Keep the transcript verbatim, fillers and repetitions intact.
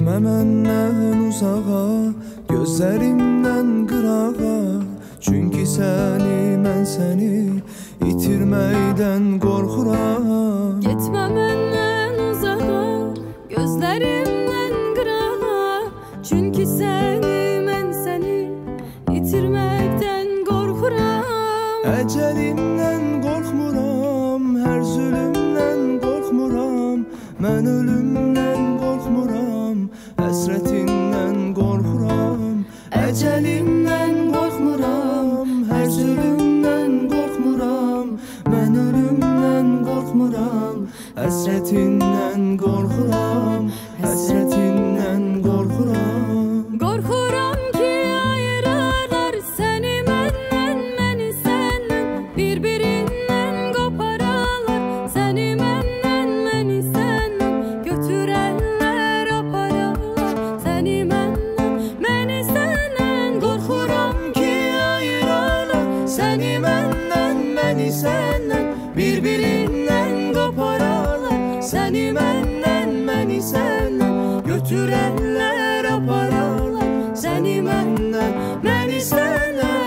Getmə məndən uzağa, gözlərimdən qırağa. Çünki səni, mən səni itirməkdən qorxuram. Getmə məndən uzağa, gözlərimdən qırağa. Çünki səni, mən səni itirməkdən qorxuram. Əcəlimdən qorxmuram, hər zülümdən qorxmuram. Mən ölümdən qorxmuram, həsrətindən qorxuram. Əcəlimdən qorxmuram, hər zülümdən qorxmuram. Mən ölümdən qorxmuram, həsrətindən qorxuram. Həsrətindən qorxuram. Qorxuram ki ayırarlar səni məndən, məni səndən. Bir-birindən qopararlar səni məndən, məni səndən. Götürərlər, apararlar səni məndən, məni səndən. Qorxuram ki ayırarlar səni məndən, məni səndən. Bir-birindən qopararlar səni məndən, məni səndən. Götürərlər, apararlar səni məndən, məni səndən.